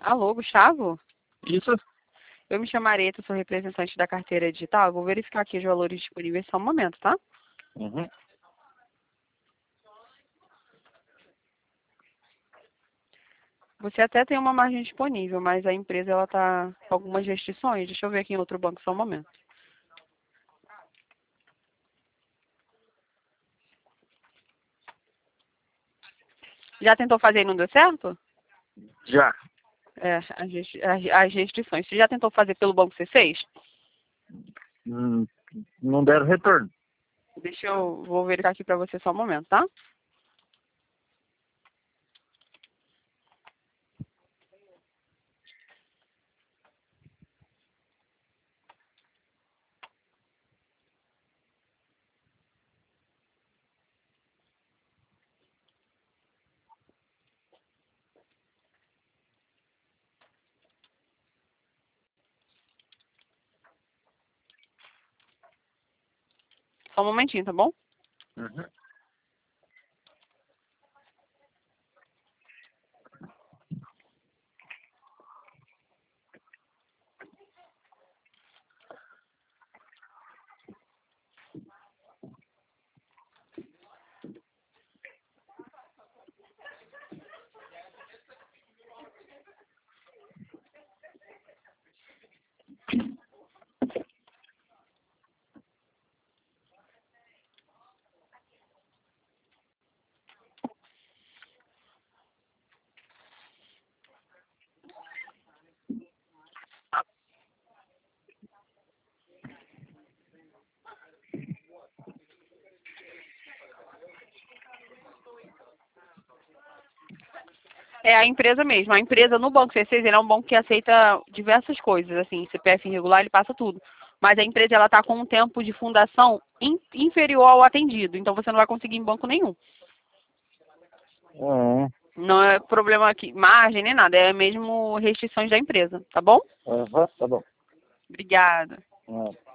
Alô, Gustavo? Isso? Eu me chamo Areta, sou representante da carteira digital. Eu vou verificar aqui os valores disponíveis só um momento, tá? Uhum. Você até tem uma margem disponível, mas a empresa ela tá com algumas restrições. Deixa eu ver aqui em outro banco só um momento. Já tentou fazer e não deu certo? Já. É, as restrições. Você já tentou fazer pelo banco C6? Hum, não deram retorno. Vou verificar aqui para você só um momento, tá? Só um momentinho, tá bom? Uhum. É a empresa mesmo. A empresa no Banco C6, ele é um banco que aceita diversas coisas, assim, CPF irregular, ele passa tudo. Mas a empresa, ela está com um tempo de fundação inferior ao atendido, então você não vai conseguir em banco nenhum. Uhum. Não é problema aqui, margem nem nada, é mesmo restrições da empresa, tá bom? Uhum. Tá bom. Obrigada. Uhum.